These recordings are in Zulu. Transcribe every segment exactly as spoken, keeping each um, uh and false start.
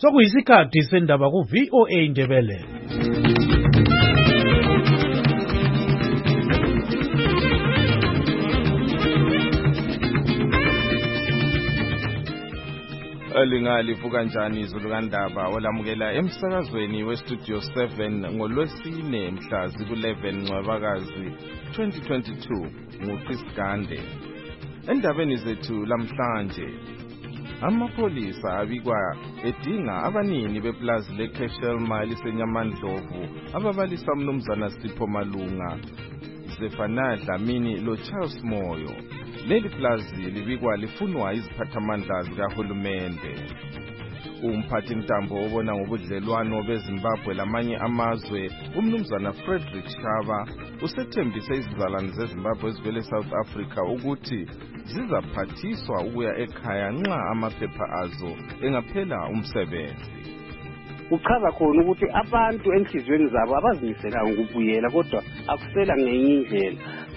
Sokuyisikhathi sendaba ku V O A Ndebele. Alingalifu kanjani izulu kandaba olamukela emsakazweni we Studio seven ngolwesine mhla ziku eleven Ncwabakazi twenty twenty-two nguChris Gande. Endabeni zethu lamhlanje, amapolisa abikwa edinga abanini beplazi leCashel liseNyamandlovu ababalisa umnumzana Sipho Malunga, Zefana Dlamini lo Charles Moyo. Leli plazi libikwa lifunwa iziphathamandla zikahulumende. Umphathi ntambo obona ngobudlelwano beZimbabwe lamanye amazwe, umnumzana Frederick Shaba, usethembise izizalwane zeZimbabwe ezivele South Africa ukuthi zizaphathiswa ukuya ekhaya nxa amaphepha azo engaphela umsebenzi. Uchaza khona ukuthi abantu enhlizweni zabo abazimisela ukubuyela kodwa akusela ngenye indlela.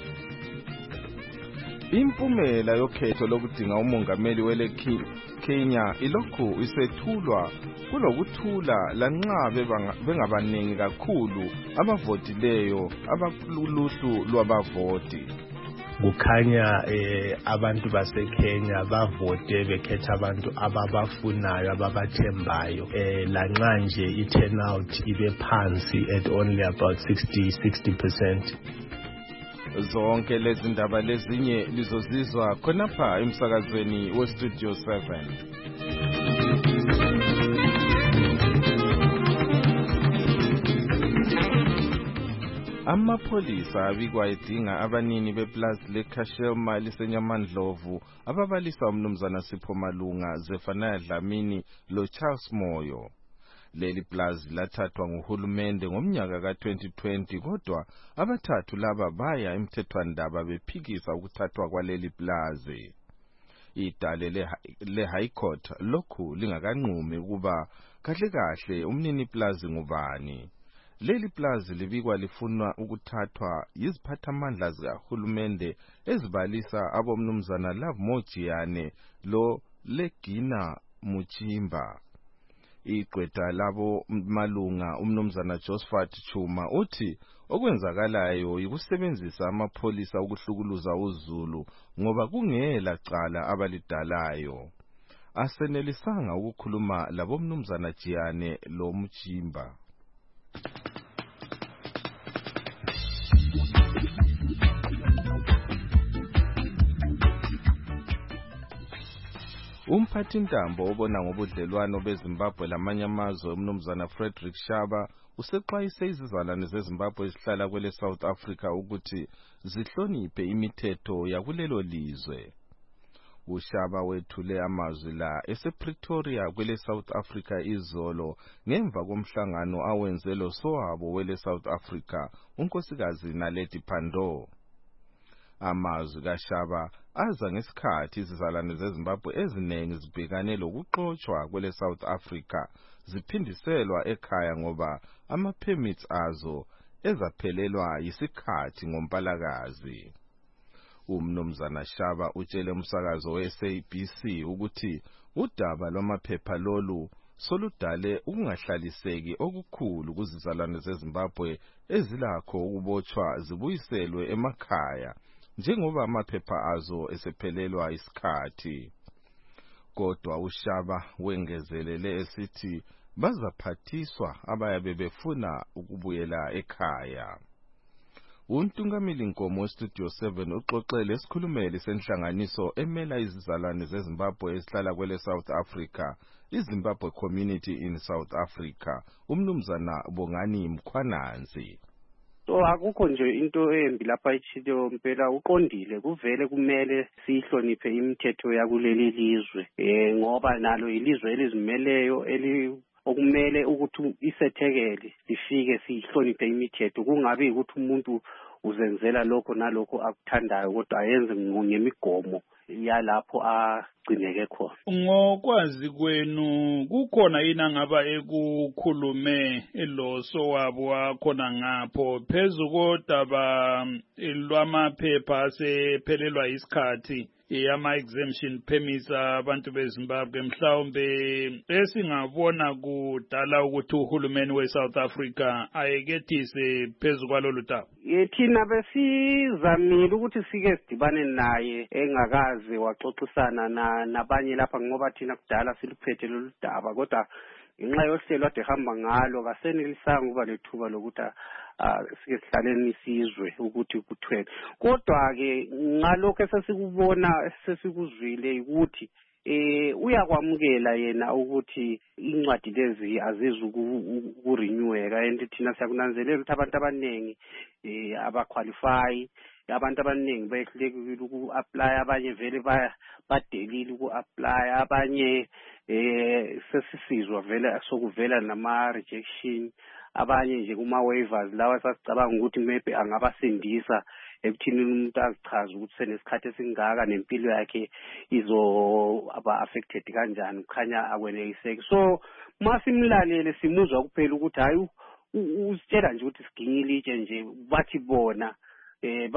Impumela yokhetho lokudinga umongameli wele Kenya ilokhu isethulwa kulokuthula lanxa bengabaningi kakhulu abavotileyo abakululuhlu lwabavoti. Kukhanya eh, abantu baseKenya bavote bekhetha abantu ababafunayo ababathembayo, eh, lanxa nje i-turnout ibe phansi at only about sixty percent. Zonke lezi ndaba lezinye lizozizwa khonapha emsakazweni we Studio seven. Amapolisa abikwa edinga abanini beplazi leCashel liseNyamandlovu ababalisa umnumzana Sipho Malunga, Zefana Dlamini lo Charles Moyo. Leli plazi lathathwa nguhulumende ngomnyaka ka twenty twenty, kodwa abathathu laba baya emthethwandaba bephikisa ukuthathwa kwaleli plazi. Idale le, le High Court lokhu lingakanqumi ukuba kahle kahle umnini plazi ngubani. Leli plazi libikwa lifunwa ukuthathwa yiziphathamandla zikahulumende ezibalisa abomnumzana Love Mojiyane lo Legina Muchimba. Iqweta labo Malunga umnumzana Josephat Chuma uthi okwenzakalayo yikusebenzisa amapolisa ukuhlukuluza uZulu ngoba kungela cala abalidalayo. Asenelisanga ukukhuluma labo mnumzana Jiyane lo Muchimba. Umphathi ntambo obona ngobudlelwano beZimbabwe lamanye amazwe, umnumzana Frederick Shaba, usexwayise izizalwane zeZimbabwe ezihlala kwele South Africa ukuthi zihloniphe imithetho yakulelo lizwe. UShaba wethule amazwi la esePretoria kwele South Africa izolo ngemva komhlangano awenzelo sowabo wele South Africa unkosikazi Naledi Pandor. Amazwi kaShaba aza ngesikhathi izizalwane zeZimbabwe eziningi zibhekane lokuxoshwa kwele South Africa ziphindiselwa ekhaya ngoba ama-permits azo ezaphelelwa yisikhathi ngoMpalakazi. Umnumzana Shaba utshele umsakazo we-S A B C ukuthi udaba lwamaphepha lolu soludale ukungahlaliseki okukhulu kuzizalwane zeZimbabwe ezilakho ukubotshwa zibuyiselwe emakhaya njengoba amaphepha azo esephelelwa isikhathi. Kodwa uShaba wengezelele esithi bazaphathiswa abayabe befuna ukubuyela ekhaya. Untungameli Nkomo we Studio seven uxoxele esikhulumeli senhlanganiso emela izizalwane zeZimbabwe ezihlala kwele South Africa, iZimbabwe Community in South Africa, umnumzana Bongani Mkhwananzi. So akukho nje into embi lapha ichilo mpela, uqondile kuvele kumele sihloniphe imithetho yakuleli lizwe eh ngoba nalo ilizwe elizimeleyo eli okumele ukuthi isethekele lifike sihloniphe imithetho, kungabi ukuthi umuntu uzenzela lokho nalokho akuthandayo kodwa ayenze ngemigomo yalapho agcineke khona. Ngokwazi kwenu kukhona yini ngaba ekukhulume eloso wabo wakhona ngapho phezu kodaba lwamaphepha asephelelwa isikhathi ama exemption permits abantu beZimbabwe mhlawumbe esingabona kudala ukuthi uhulumeni weSouth Africa ayekethise phezu kwalolu daba. Thina besizamile ukuthi sike sidibane naye engakaze waxoxisana nabanye lapha ngoba thina kudala siluphethe lolu daba kodwa inxa yohlelo ade hamba ngalo kasenelisanga ukuba lethuba lokuthi sike sihlaleni isizwe ukuthi kuthwele kodwa ke ngalokho esesikubona esesikuzwile ukuthi eh uyakwamukela yena ukuthi incwadi lezi azizi ukureneweka and thina siyakunanzelela ukuthi abantu abaningi eh abaqualify abantu abaningi behlekile uku-apply abanye vele badelile uku-apply abanye eh sesisizwa vele sokuvela nama rejection abanye nje kuma waivers lawa sasicabanga ukuthi maybe angabasindisa ekuthini umuntu azichaza ukuthi senesikhathi esingaka nempilo yakhe izo aba affected kanjani kukhanya akwenekiseki so masimlalele simuzwa kuphela ukuthi hayi usitshela nje ukuthi siginyilitshe nje bathi bona eh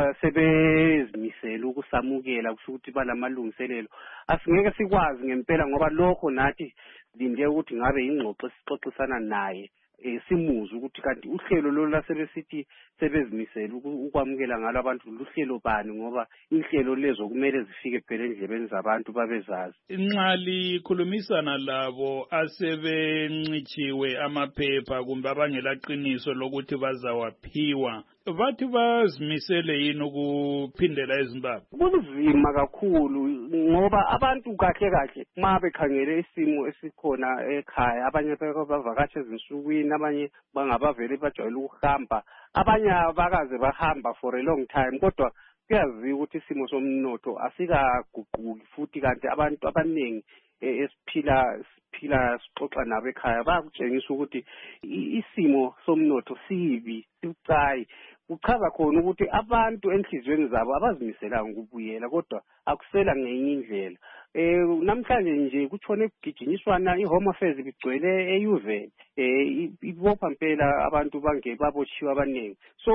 basebezimisela ukusamukela kusho ukuthi balamalungiselelo asingeke sikwazi ngempela ngoba lokho nathi linde ukuthi ngabe ingxoxo sixoxisana naye eh simuza ukuthi kanti uhlelo lo lasebesithi sebezimisela ukwamukela ngalo abantu luhlelo bani ngoba inhlelo lezo kumele zifike phela endlebeni zabantu babezazi. Inxali khulumisana labo asebencichiwe amaphepha kumbe abangelaqiniso lokuthi bazawaphiwa bathi bazimisele yini ukuphindela eZimbabwe. Kunzima kakhulu ngoba abantu kahle kahle ma bekhangele isimo esikhona ekhaya abanye bavakatshe ezinsukwini abanye bangabavele bajwayele ukuhamba abanye abakaze bahamba for a long time kodwa kuyaziwa ukuthi isimo somnotho asikaguquki futhi kanti abantu abaningi esiphila siphila sixoxa nabo ekhaya bayakutshengisa ukuthi isimo somnotho sibi sibucayi uchaza khona ukuthi abantu enhlizweni zabo abazimiselanga ukubuyela kodwa akusela ngenye indlela eh namhlanje nje kutshone kugijinyiswana iHome Affairs bigcwele eYuveni eh ibopha impela abantu bange babotshiwa abaningi so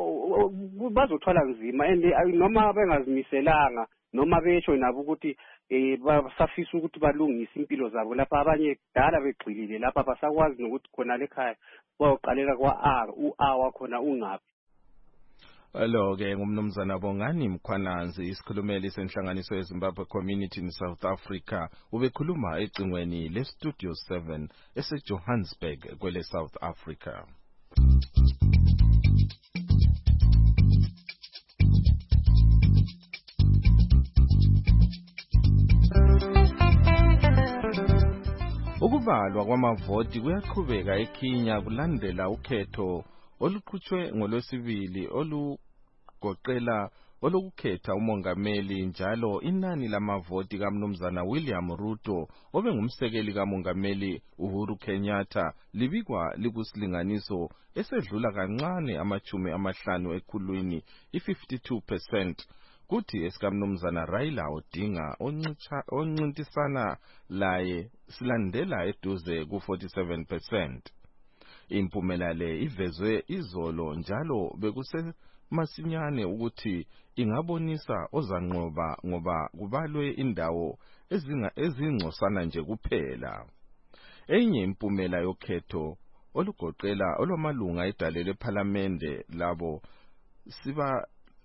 bazothwala nzima and noma bengazimiselanga noma besho nabo ukuthi eh basafisa ukuthi balungise impilo zabo lapha abanye kudala begxilile lapha basakwazi nokuthi khona lekhaya bayoqalela kwa A u-A khona ungaphi. Alo ke ngumnumzana Bongani Mkhwananzi isikhulumeli senhlanganiso yeZimbabwe Community in South Africa ubekhuluma ecingweni le Studio seven eseJohannesburg kwele South Africa. Ukubalwa kwamavoti kuyaqhubeka eKenya kulandela ukhetho oluqhutshwe ngolwesibili olugoqela olukukhetha umongameli njalo inani lamavoti kaMnumzana William Ruto obengumsekeli kamongameli Uhuru Kenyatta libikwa likusilinganiso esedlula kancane amachumi amahlanu ekhulwini i-fifty-two percent kuthi esikaMnumzana Raila Odinga oncintisana laye silandela eduze ku-forty-seven percent. Impumela le ivezwe izolo njalo bekusemasinyane ukuthi ingabonisa ozanqoba ngoba kubalwe indawo ezinga ezingcosana nje kuphela. Enye impumela yokhetho olugoqela olwamalunga edale leParliament labo siba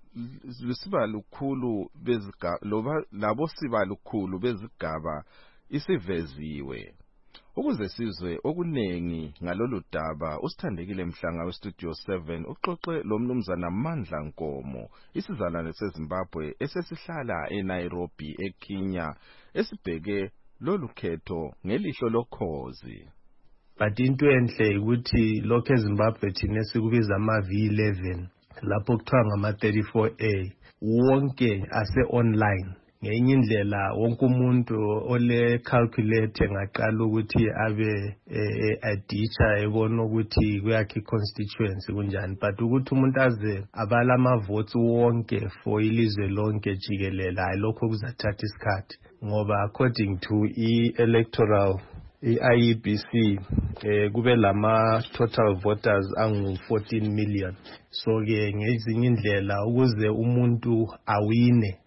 siba lukhulu bezigaba labo siba lukhulu bezigaba isiveziwe. Ukuze sizwe okunengi ngalolu daba usithandekile Mhlanga weStudio seven uxoxe lo mnumzana Mandla Nkomo isizalwane seZimbabwe esesihlala eNairobi eKenya esibheke lolu khetho ngelihlo lokhozi. But into enhle ukuthi lokho eZimbabwe thina sikubiza ama V eleven lapho kuthiwa ngama thirty-four A wonke ase online. Ngenye indlela wonke umuntu ole calculate ngaqala ukuthi abe aditsha ebona ukuthi kuyakhi constituency kunjani but ukuthi umuntu aze abala ama votes wonke for ilizwe lonke jikelele lokho kuzathatha isikhathi ngoba according to i-electoral i-I E B C eh kube lama total voters angu fourteen million so ke ngezinye indlela ukuze umuntu awine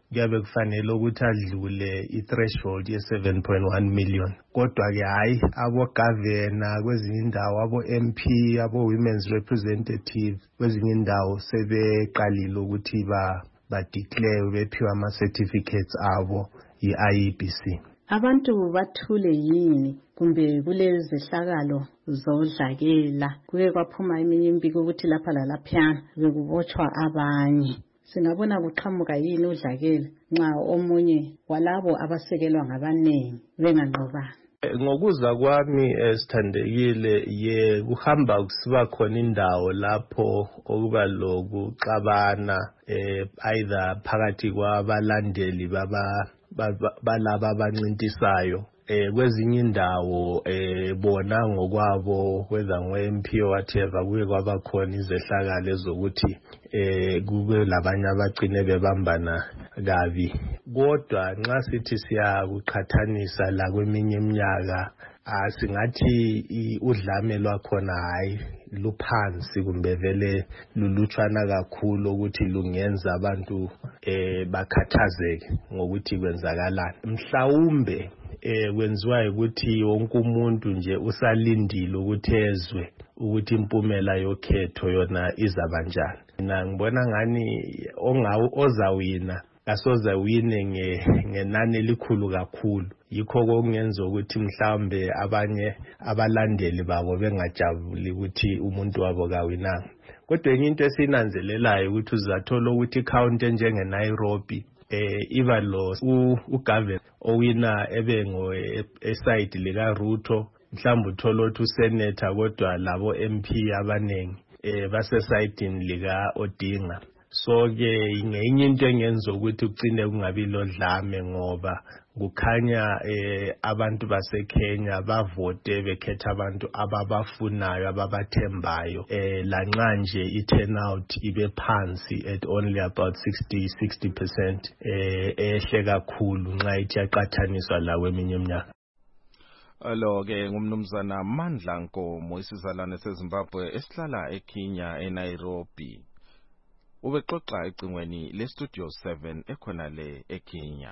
kuyabe kufanele ukuthi adlule i-threshold ye seven point one million. Kodwa ke hayi abo governor kwezinye indawo, abo M P, abo women's representative kwezinye indawo sebeqalile ukuthi ba ba declare bephiwa ama certificates abo yi-I E B C. Abantu bathule yini kumbe kulezehlakalo zodlakela kuke kwaphuma eminye impiko ukuthi lapha lalaphana bekubotshwa abanye? Singabona kuqhamuka yini udlakela nxa omunye walabo abasekelwa ngabanengi benganqobanga? Ngokuza kwami esithandekile ye kuhamba kusiba khona indawo lapho okuba lokuxabana eh either phakathi kwabalandeli baba balaba abancintisayo eh kwezinye indawo eh bona ngokwabo whether ngo-M P or whatever kuye kwaba khona izehlakalo zokuthi eh kube labanye abagcine bebambana kabi. Kodwa nxa sithi siyakuqhathanisa la kweminye iminyaka asingathi udlame lwakhona hayi luphansi kumbe vele lulutshwana kakhulu ukuthi lungenza abantu eh bakhathazeke ngokuthi kwenzakalani. Mhlawumbe eh kwenziwa ukuthi wonke umuntu nje usalindile ukuthi ezwe ukuthi impumela yokhetho yona izabanjani. Mina ngibona ngani ongawo ozawina asoze wine ngenani elikhulu kakhulu. Yikho kongenza ukuthi mhlawumbe abanye abalandeli babo bengajabuli ukuthi umuntu wabo kawinanga. Kodwa enye into esinanzelelayo ukuthi uzathola ukuthi count njenge Nairobi eh iba lo uGavin owina ebengo eside lika Ruto, mhlawumbe uthola ukuthi usenator kodwa labo M P abanengi eh base side lika Odinga. So ke ngenye into engenza ukuthi ucine kungabi lodlame ngoba kukhanya eh abantu baseKenya bavote bekhetha abantu ababafunayo ababathembayo eh lanxa nje i-turnout ibe phansi at only about sixty percent eh ehle kakhulu nxa ithi yaqathaniswa la kweminye iminyaka. Alo ke ngumnumzana Mandla Nkomo isizalwane seZimbabwe esihlala eKenya eNairobi. Ubexoxa ecingweni le Studio seven ekhona le eKenya.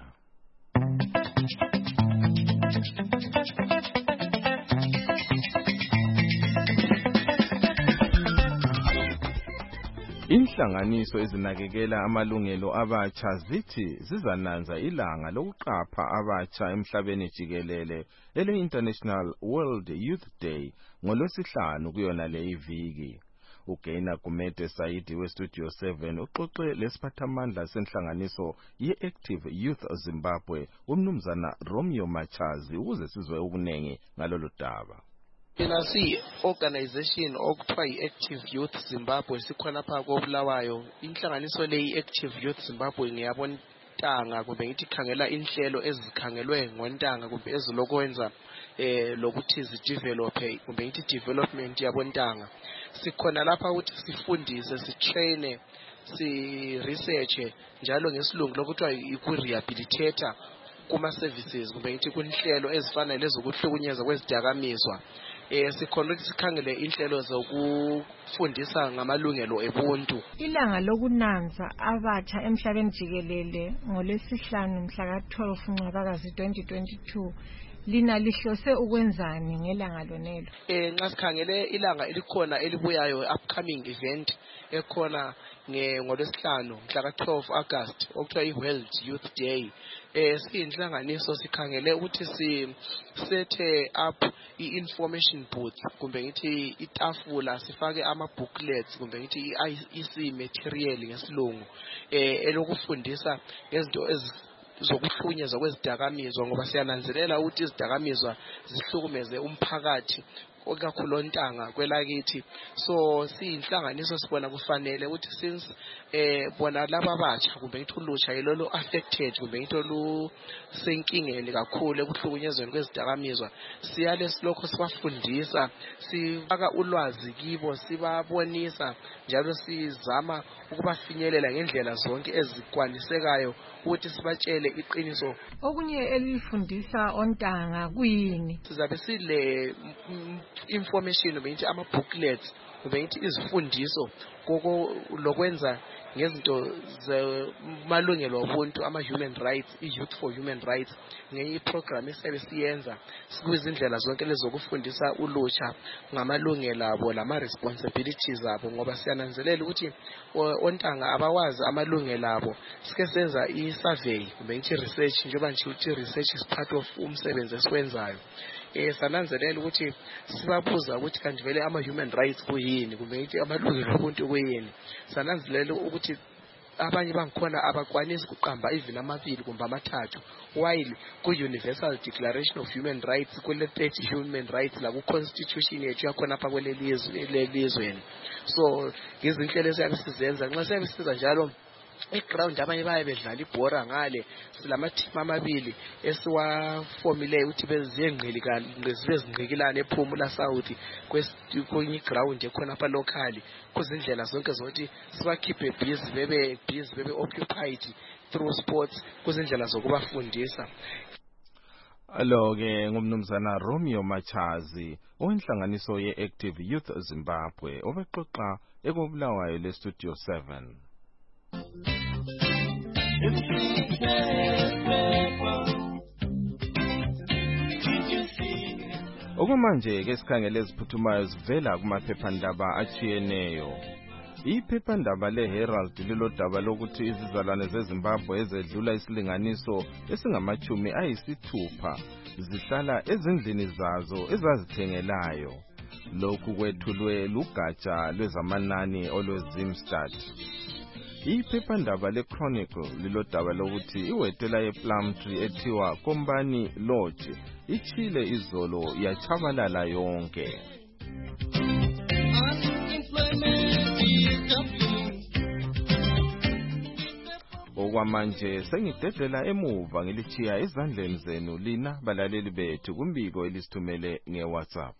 Inhlanganiso ezinakekela amalungelo abatsha zithi zizananza ilanga lokuqapha abatsha emhlabeni jikelele ele International World Youth Day ngolwesihlanu kuyona le iviki. Ugaina Kumete Saidi we Studio seven uxoxe lesiphathamandla senhlanganiso ye-Active Youth Zimbabwe umnumzana Romeo Machazi ukuze sizwe ukunengi ngalolu daba. Mina si organization okuthiwa yi-Active Youth Zimbabwe sikhona phakathi koBulawayo. Inhlanganiso le i-Active Youth Zimbabwe ngiyabontanga kumbe ngithi khangela inhlelo ezikhangelwe ngontanga kumbe ezilokwenza eh lokuthi zidevelop kumbe ngithi development yabontanga. Sikhona lapha ukuthi sifundise, sitrain, si research njalo ngesilungu lokuthiwa iku-rehabilitator kuma services kumbe ngithi kunhlelo ezifana lezokuhlukunyezwa kwezidakamizwa. Eh sikhona ukuthi sikhangele inhlelo zokufundisa ngamalungelo ebuntu. Ilanga lokunanza abatsha emhlabeni jikelele ngolwesihlanu mhla ka twelve Ncwabakazi twenty twenty-two. Lina lihlose ukwenzani ngelanga lonelo? Eh nxa sikhangele ilanga elikhona elibuyayo upcoming event ekhona ngolwesihlanu mhla ka twelve August okuthiwa i-World Youth Day. Eh siyinhlanganiso sikhangele ukuthi si sethe up i-information booth kumbe ngithi itafula sifake ama booklets kumbe ngithi i-I C material ngesilungu eh elokufundisa ngezinto ezi zokuhlukunyezwa kwezidakamizwa ngoba siyananzelela ukuthi izidakamizwa zihlukumeze umphakathi okakhulu ontanga kwelakithi. So siyinhlanganiso sibona kufanele ukuthi since eh bona laba abatsha kumbe ngithi ulutsha yilolo affected kumbe ngithi olu senkingeni kakhulu ekuhlukunyezweni kwezidakamizwa, siyale silokho sibafundisa, sifaka ulwazi kibo, sibabonisa njalo sizama ukubafinyelela ngendlela zonke ezikwanisekayo ukuthi sibatshele iqiniso. Okunye elifundisa ontanga kuyini? Sizabe sile information kumbe ngithi ama booklets kumbe ngithi izifundiso koko lokwenza ngezinto zemalungelo obuntu ama-human rights, i-Youth for Human Rights, ngenye iprogram esiyabe siyenza sikuzindlela zonke lezokufundisa ulutsha ngamalungelo abo lama-responsibilities abo, ngoba siyananzelela ukuthi ontanga abawazi amalungelo abo. Sike senza i-survey kumbe ngithi research, njengoba nje ukuthi research is part of umsebenzi esiwenzayo. Eh sananzelela ukuthi sibabuza ukuthi kanti vele ama-human rights kuyini kumbe ngithi amalungelo obuntu kuyini. Sananzelela ukuthi abanye bangikhona abakwanisi ukuqamba even amabili kumbe amathathu, while ku-Universal Declaration of Human Rights kule thirty human rights la ku-constitution yethu yakhona apha kwelelizweni. So izinhlelo esiyabe sizenza nxa siyabe siza njalo eground abanye baye bedlala ibhora ngale, silamathimu amabili esiwafomileyo ukuthi beziyengqikilane ephumula south kwenye ground ekhona apha locally, kuzindlela zonke zokuthi sibakhiphe busy bebe busy bebe occupied through sports, kuzindlela zokubafundisa. Alo ke ngumnumzana Romeo Machazi owenhlanganiso ye-Active Youth Zimbabwe obexoxa ekubulawayo le Studio seven. Okumanje ke sikhangele eziphuthumayo zivela kumaphephandaba achiyeneyo. Iphephandaba le-Herald lilodaba lokuthi izizalwane zeZimbabwe ezedlula isilinganiso esingamachumi ayisithupha zihlala ezindlini zazo ezazithengelayo. Lokhu kwethulwe lugatsha lwezamanani olwezimstat. Iphephandaba le-Chronicle lilodaba lokuthi iwetela ye-Plumtree ethiwa Kombani Lodge ichile izolo yachabalala yonke. Okwamanje sengidedela emuva ngilichiya ezandleni zenu lina balaleli bethu kumbiko elisithumele nge-WhatsApp.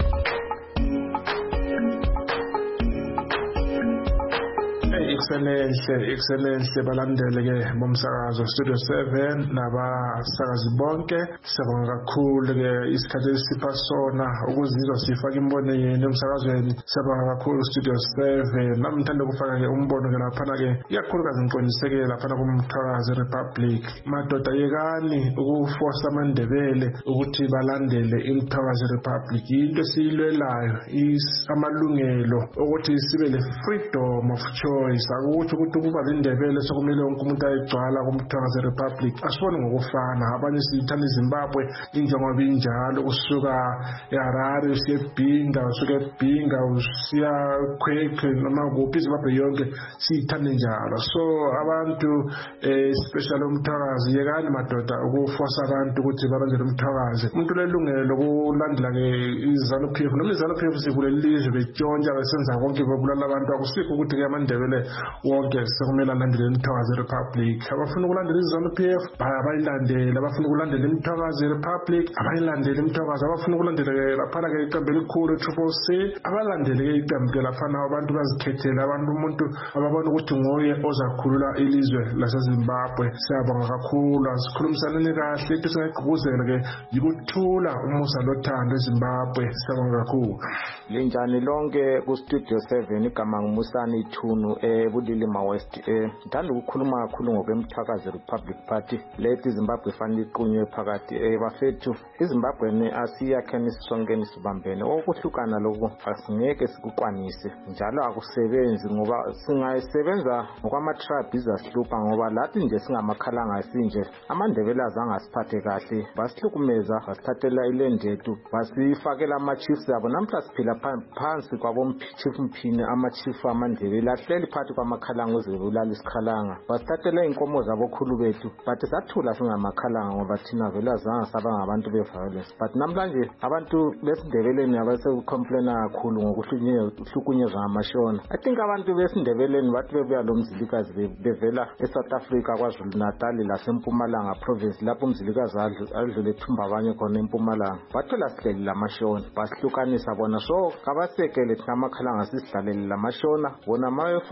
Excellent, excellent balandele ke bomsakazo Studio seven nabasakazi bonke. Sibonga kakhulu ke isikhathi esipha sona ukuzizwa sifaka imbono yenu emsakazweni. Sibonga kakhulu Studio seven. Nami ngithanda ukufaka ke umbono ke lapha ke iyakhulukazi ngiqondiseke lapha kuMthwakazi Republic. Madoda yekani ukuforce amandebele ukuthi balandele iMthwakazi Republic. Into esiyilwelayo is amalungelo ukuthi sibe le freedom of choice. Akuthi ukuthi kuba lendebele sokumele wonke umuntu ayigcwala kuMthwakazi Republic. Asibone ngokufana, abanye sithanda iZimbabwe injengoba injalo kusuka eHarare usiya eBinga usuka eBinga usiya Kwekwe noma kuphi iZimbabwe yonke sithanda njalo. So abantu especially uMthwakazi yekani madoda ukuforce abantu ukuthi balandele uMthwakazi. Umuntu lelungelo lokulandela ke izizalo P F noma izizalo P F zikulelizwe betshontsha besenza konke bebulala abantu. Akusikho ukuthi ke amandebele wonke sekumele alandele iMthwakazi Republic. Abafuna ukulandela izizalo P F bayilandele, abafuna ukulandela iMthwakazi Republic abayilandele iMthwakazi, abafuna ukulandela ke lapha ke iqembu elikhulu Triple C abalandele ke iqembu ke lapha abantu bazikhethela abantu umuntu ababona ukuthi ngoye ozakhulula ilizwe laseZimbabwe. Siyabonga kakhulu, asikhulumisaneni kahle into singayigqugquzela ke yikuthula umusa lothando eZimbabwe. Siyabonga kakhulu. Linjani lonke ku Studio seven, igama ngumusani Thunu eBulilima West. Ngithanda ukukhuluma kakhulu ngokweMthwakazi Republic Party lethi Zimbabwe fanele iqunywe phakathi bafethu. iZimbabwe asiyakheni sonke sibambene. Okuhlukana lokho asingeke sikukwanise njalo akusebenzi ngoba singayisebenza ngokwama-tribe izahlupha ngoba lathi nje singamakhalanga sinje amandebele azange asiphathe kahle, basihlukumeza, basithathela iland yethu, basifakela ama-chiefs abo. Namhla siphila phansi kwabomchief mphini ama-chief amandebele ahleli phakathi kwamakhalanga uzebulala isikhalanga, basithathela iy'nkomo zabokhulu bethu, but sathula singamakhalanga ngoba thina vele azange saba ngabantu be-violence. But namhlanje abantu besindebeleni abasecomplaina kakhulu ngokuhlukunyezwa ngamashona. I think abantu besindebeleni bathi bebuya lo mzilikazi bevela eSouth Africa KwaZulu Natal lasempumalanga province lapho umzilikazi adlule ethumba abanye khona empumalanga, bathola sihleli lamashona basihlukanisa bona. So kabasekele thina amakhalanga sisidlalele lamashona bona ma befuna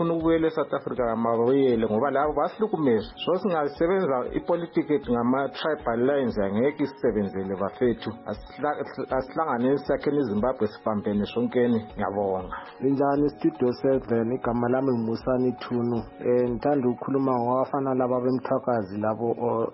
abafuna ukubuyela eSouth Africa mabuyele ngoba labo basihlukumeza. So singasebenza ipolitiki ngama tribal lines angeke isebenzele bafethu. Asihlanganise sakheni iZimbabwe sibambene sonkeni. Ngiyabonga. Linjani Studio seven igama lami nguMusani Thunu. Eh ngithanda ukukhuluma ngabafana laba bemthakazi labo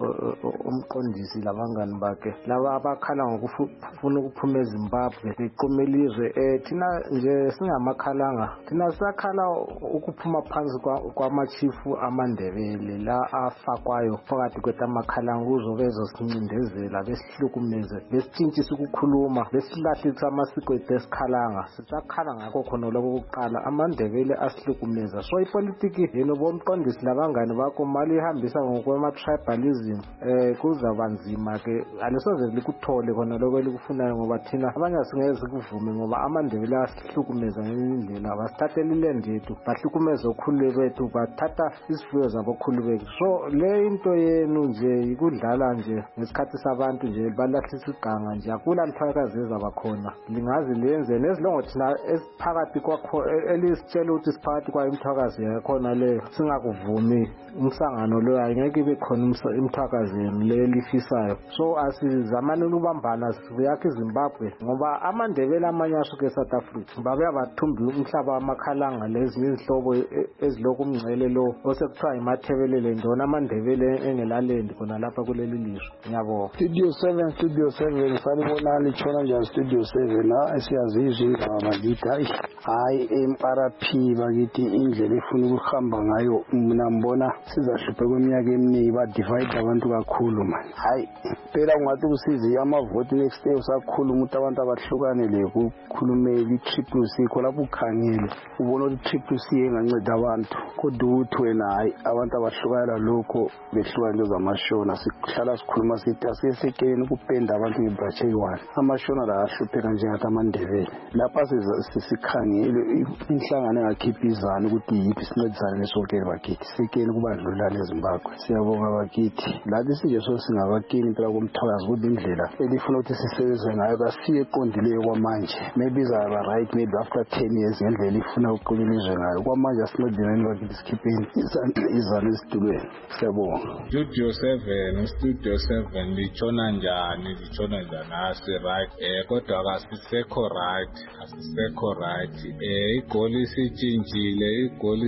umqondisi labangani bakhe. Laba abakhala ngokufuna ukuphuma eZimbabwe beqhuma ilizwe. Eh thina nje singamakhalanga. Thina sakhala ukuphuma phansi kwamachifu amaNdebele la afakwayo phakathi kwetamakhalanga uzobeza sincindezela besihlukumeze besitshintshisa ukukhuluma besilahlisa amasiko esikhalanga sisakhala ngakho khona lokho kuqala amaNdebele asihlukumeza. So ipolitiki yeno bomqondisi labangani bakho mali ihambisa ngokwema tribalism eh kuzaba nzima ke alisoze likuthole khona lokho elikufunayo ngoba thina abanye asingeze kuvume ngoba amaNdebele asihlukumeza ngendlela basithathela iland yethu bahlukumeza ukhulu bethu bathatha isifuyo zabo khulu bethu. So le into yenu nje ikudlala nje ngesikhathi sabantu nje balahlisa iganga nje akula mthakazi ezabakhona lingazi lenze nezilongo thina esiphakathi kwakho elisitshela ukuthi siphakathi kwa imthakazi yakhona le singakuvumi umsangano lo ayingeke ibe khona imthakazi le lifisayo. So asizamane ukubambana siyakhe iZimbabwe ngoba amaNdebele amanye asuke eSouth Africa babe abathumbi umhlaba wamakhalanga lezi izihlobo eziloko umngcele lo osekuthiwa imathebelele ndona amaNdebele engelalendi khona lapha kuleli lizwe. Ngiyabonga. Studio seven Studio seven sanibonani tshona njani Studio seven la esiyazizwe indaba bakithi hayi hayi empara P bakithi indlela efuna ukuhamba ngayo mina mbona sizahluphe kweminyaka eminingi ba divide abantu kakhulu man. Hayi phela ungathi usizi amavote next day usakhuluma ukuthi abantu abahlukane le kukhulume i-triple C khona lapho ukhangele ubona ukuthi i-triple C enganceda abantu kodwa uthi wena hayi abantu abahlukana lokho behlukana nje zamashona sihlala sikhuluma sithi asisekeni ukupenda abantu ngebrache eyi-one amashona la ahlupheka njengathi amaNdebele lapha sikhangele inhlangano engakhipha izana ukuthi yiphi sincedisane nesonkeni bakithi sekeni kubandlulane eZimbabwe. Siyabonga bakithi lathi sinje so singabakini impela komthakazi ukuthi indlela elifuna ukuthi sisebenze ngayo kasiye eqondileyo kwamanje maybe izaba right maybe after ten years ngendlela ifuna ukuqola ilizwe ngayo kwamanje asincedeni bakithi sikhipheni izana ezitulweni. Siyabonga. Studio seven Studio seven litshona njani litshona njani asi right eh kodwa akasisekho right asisekho right eh igoli isitshintshile igoli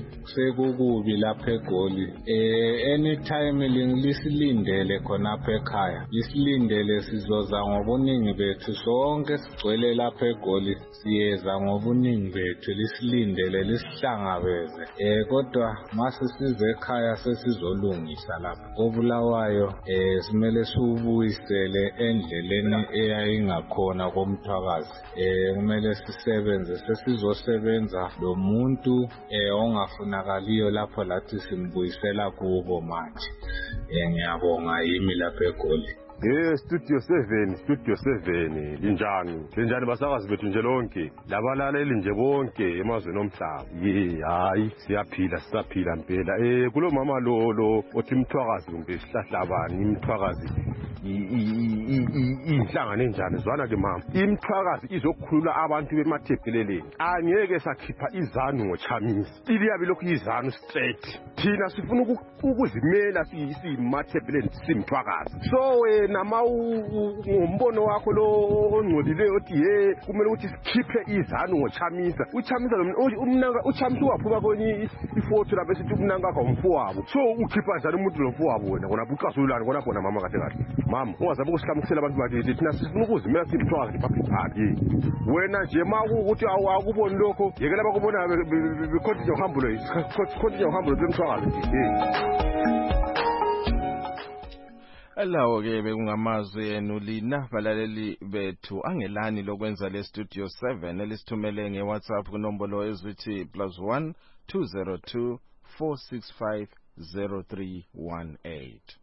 sekukubi lapha egoli eh anytime lisilindele khonapha ekhaya lisilindele sizoza ngobuningi bethu sonke sigcwele lapha egoli siyeza ngobuningi bethu lisilindele lisihlangabeze eh kodwa mase size ekhaya sesizolungisa lapha kobulawayo eh simele siubuyisele endleleni eyayingakhona komthwakazi eh kumele sisebenze sesizosebenza lo muntu eh ongafunakaliyo lapho lathi simbuyisela kubo manje. Eh ngiyabonga yimi lapha egoli. Eh Studio seven Studio seven linjani linjani basakazi bethu nje lonke labalaleli nje bonke emazweni omhlaba ye hayi siyaphila sisaphila impela eh kulo mama lo lo othi imthwakazi kumbe isihlahlabani imthwakazi inhlangano enjani zwana ke mama imthwakazi izokukhulula abantu bemathebheleleni angeke sakhipha izanu ngochamisa iliyabe lokhu izanu straight thina sifuna ukuzimela siyimathebheleni simthwakazi so wena ngombono wakho lo ongcolileyo othi ye kumele ukuthi sikhiphe izanu ngochamisa uchamisa umnanga uchamisa waphuma kwenye ifoto lapho esithi umnanga wakho umfowabo so ukhipha njani umuntu lomfowabo wena kona bucasulana kona khona mama kahle kahle mama ungazabe ukusihlamusela abantu bakithi thina sifuna ukuzimela simthwakazi public party wena nje makuthi awakuboni lokho yekela bakubona becontinue uhambo lo continue uhambo lo lomthwakazi Alawo ke bekungamazwi enu lina balaleli bethu angelani lokwenza le Studio seven elisithumele nge WhatsApp kunombolo ezithi plus one two zero two four six five zero three one eight.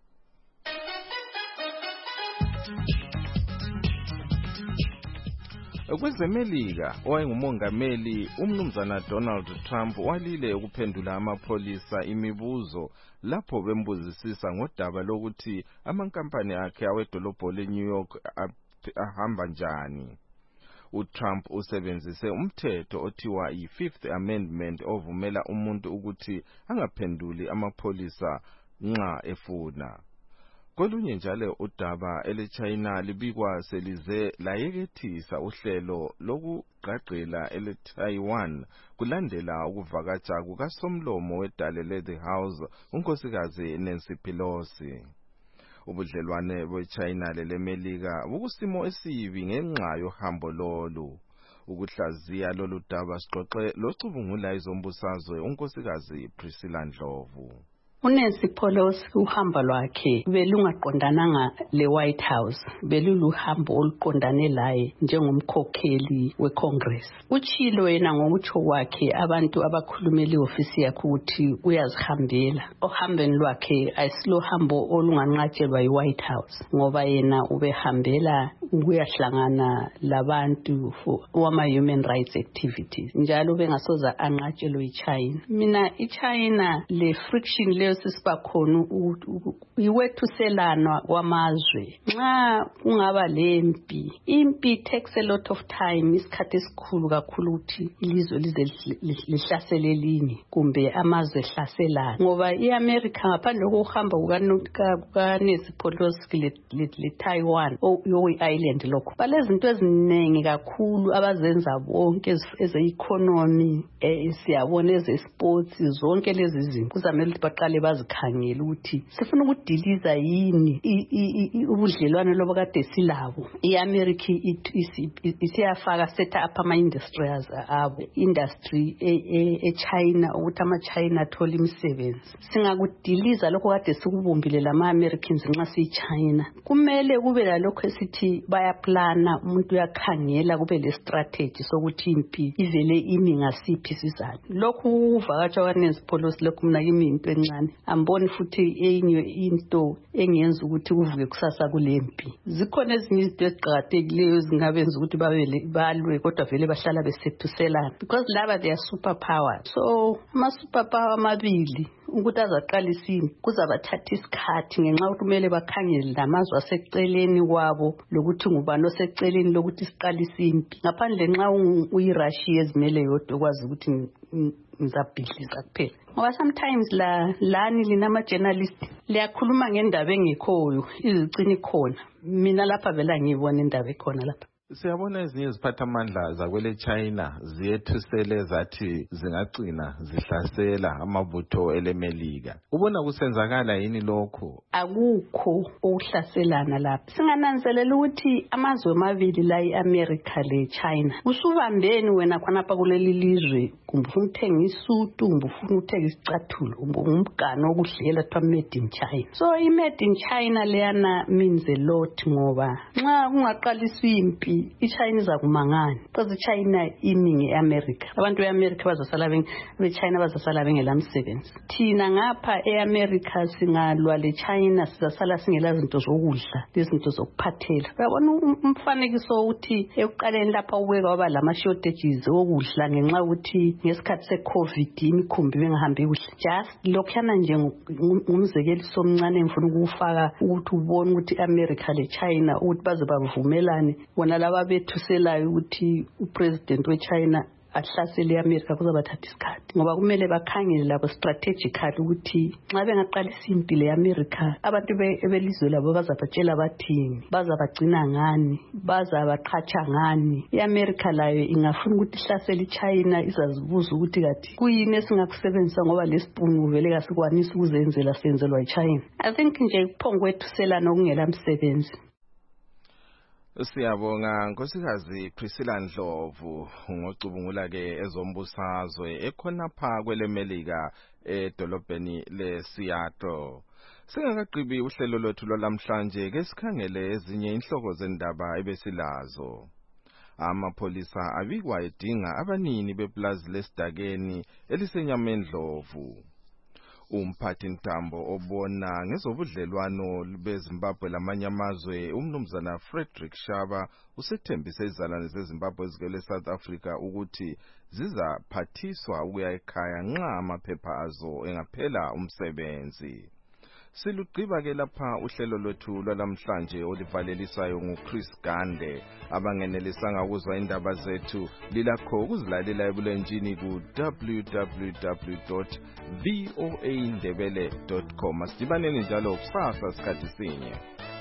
Kwezemelika owayengumongameli umnumzana Donald Trump walile ukuphendula amapholisa imibuzo lapho bembuzisisa ngodaba lokuthi amankampani akhe awedolobho leNew York ahamba njani. uTrump usebenzise umthetho othiwa i-Fifth Amendment ovumela umuntu ukuthi angaphenduli amapholisa nxa efuna. Kolunye njalo udaba ele-China libikwa selize layekethisa uhlelo lokugqagqela ele-Taiwan kulandela ukuvakatsha kukasomlomo wedale le-The House unkosikazi Nancy Pelosi. Ubudlelwane be-China lelemelika bukusimo esibi ngenxa yohambo lolu. Ukuhlaziya lolu daba sixoxe locubungula izombusazwe unkosikazi Priscilla Ndlovu. uNancy Pelosi uhamba lwakhe belungaqondananga le-White House, beluluhambo oluqondane laye njengomkhokheli weCongress. Utshilo yena ngokutsho kwakhe abantu abakhulumela i-ofisi yakhe ukuthi uyazihambela. Ohambeni lwakhe ayisilo hambo olunganqatshelwa yi-White House ngoba yena ubehambela ukuyahlangana labantu wama human rights activities njalo bengasoza anqatshelwe iChina. Mina iChina le friction le sisibakhona iwethuselana kwamazwe. Nxa kungaba lempi, impi takes a lot of time, isikhathi esikhulu kakhulu ukuthi ilizwe lize lihlasele elinye kumbe amazwe ehlaselana. Ngoba iAmerica ngaphandle kokuhamba kukaNancy Pelosi le-Taiwan yoyi-island lokho, balezinto eziningi kakhulu abazenza bonke eze-economy, siyabona eze-sports, zonke lezi zinto kuzamele ukuthi baqale bazikhangela ukuthi sifuna ukudiliza yini ubudlelwane lobo kade silabo. iAmerica isiyafaka set up ama-industries abo, industry eChina ukuthi ama-China athole imisebenzi. Singakudiliza lokho kade sikubumbile lama-Americans nxa siyi-China. Kumele kube lalokho esithi bayaplana, umuntu uyakhangela kube le-strategy sokuthi impi ivele imi ngasiphi isizathu. Lokhu ukuvakatsha kwaNancy Pelosi lokhu mina kimi into encane. Amboni futhi enye into engenza ukuthi kuvuke kusasa kulempi. Zikhona ezinye izinto eziqhakathekileyo ezingabenza ukuthi babe balwe kodwa vele bahlala besethuselana because laba they are superpowers. So ama superpower amabili ukuthi azaqalisa impi kuzabathatha isikhathi ngenxa ukuthi kumele bakhangele namazwe aseceleni kwabo lokuthi ngubani oseceleni lokuthi siqalisa impi. Ngaphandle nxa uyiRussia ezimele yodwa kwazi ukuthi ngizabhidliza kuphela. Ngoba sometimes la lani linama journalist liyakhuluma ngendaba engekhoyo izicini khona. Mina lapha vela ngiyibona indaba ekhona lapha. Siyabona ezinye iziphathamandla zakwele China ziyethusele zathi zingagcina zihlasela amabutho elemelika. Ubona kusenzakala yini lokho? Akukho ukuhlaselana lapha. Singananzelela ukuthi amazwe amabili la iAmerica le China. Usubambeni wena khonapha kuleli lizwe kumbe ufuna ukuthenga isutu, kumbe ufuna ukuthenga isicathulo, kumbe umgano okudlela kuthiwa made in China. So i made in China leyana means a lot ngoba nxa kungaqaliswa impi iChina iza kumangani because iChina iningi eAmerica. Abantu beAmerica bazosala beChina bazosala bengelamsebenzi. Thina ngapha eAmerica singalwa leChina sizasala singela zinto zokudla, izinto zokuphathela. Uyabona umfanekiso ukuthi ekuqaleni lapha ubeka waba lama shortages okudla ngenxa ukuthi ngesikhathi seCovid imikhumbi bengahambi kuhle. Just lokhana nje ngumzekeliso omncane ngifuna ukufaka ukuthi ubone ukuthi iAmerica leChina ukuthi baze bavumelane wona laba bethuselayo ukuthi upresident weChina ahlasele iAmerica kuzabathatha isikhathi ngoba kumele bakhangele labo strategically ukuthi nxa bengaqalisa impi leAmerica abantu belizwe labo bazabatshela bathini, bazabagcina ngani, bazabaqhatsha ngani. iAmerica layo ingafuna ukuthi ihlasele iChina izazibuza ukuthi kathi kuyini esingakusebenzisa ngoba lesipunu vele kasikwanisa ukuzenzela senzelwa iChina. I think nje kuphongwethuselana okungela msebenzi. Siyabonga nkosikazi Priscilla Ndlovu ngocubungula ke ezombusazwe ekhonapha kwelemelika edolobheni leSeattle. Singakaqhibi uhlelo lwethu lwalamhlanje ke sikhangele ezinye inhloko zendaba ebesilazo. Amapolisa abikwa edinga abanini beplazi lesidakeni elisenyamendlovu. Umphathi ntambo obona ngezobudlelwano beZimbabwe lamanye amazwe umnumzana Frederick Shaba usethembise izalwane zeZimbabwe ezigele South Africa ukuthi zizaphathiswa ukuya ekhaya nxa amaphepha azo engaphela umsebenzi. Silugqiba ke lapha uhlelo lwethu lwalamhlanje olivalelisayo nguChris Gande. Abangenelisanga ukuzwa indaba zethu lilakho ukuzilalela ebulenjini ku w w w dot voa ndebele dot com. Asidibaneni njalo kusasa sikhathi sinye.